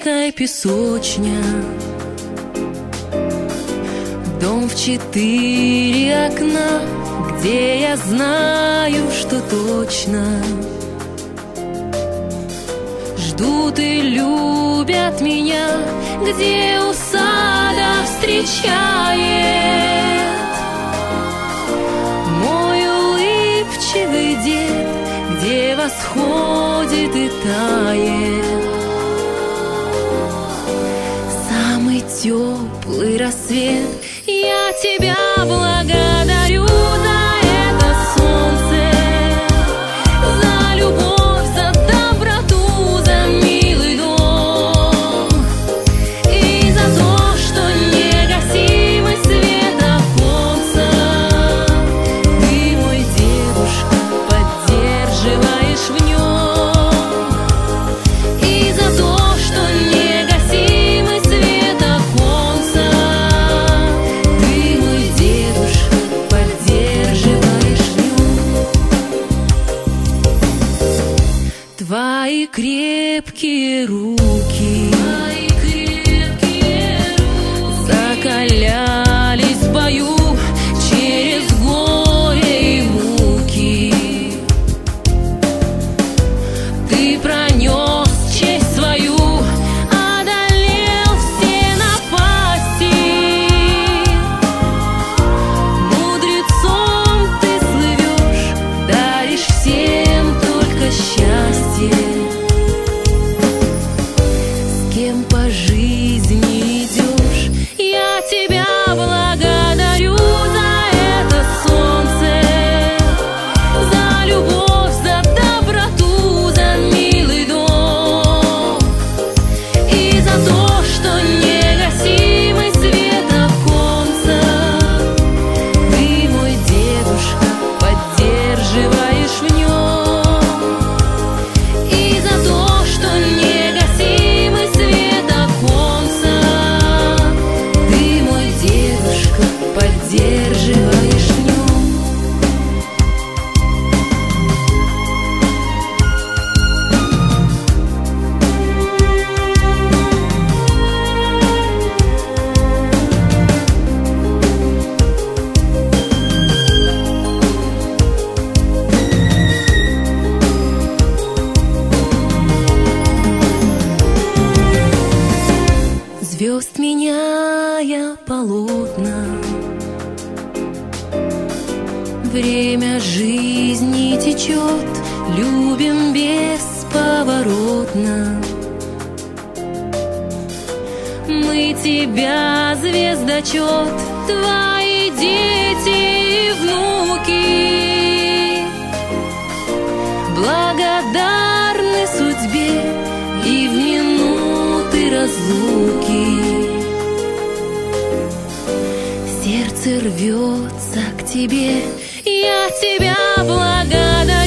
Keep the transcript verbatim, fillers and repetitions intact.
речка и песочня, дом в четыре окна, где я знаю, что точно ждут и любят меня, где у сада встречает мой улыбчивый дед, где восходит и тает самый теплый рассвет. Я тебя благодарю за это солнце, за любовь, за доброту, за милый дом и за то, что негасимый свет оконца ты, мой дедушка, поддерживаешь в нем, и за то, что негасимый свет оконца ты, мой дедушка, поддерживаешь в нем. Твои крепкие руки, твои крепкие руки закалялись в бою через горе и муки. Ты пронес честь свою, одолел все напасти. Мудрецом ты слывешь, даришь всем только счастье. С кем по жизни идешь, я тебя благодарю за это солнце, за любовь, за доброту, за милый дом и за то, что негасимый свет оконца ты, мой дедушка, поддерживаешь в нем, и за то, что негасимый свет оконца ты, мой дедушка, поддерживаешь в нем. Звезд меняя полотна, время жизни течет, любим бесповоротно. Мы тебя, звездочет, твои дети и внуки, благодарны судьбе и в минуты разлуки сердце рвется к тебе. Я тебя благодарю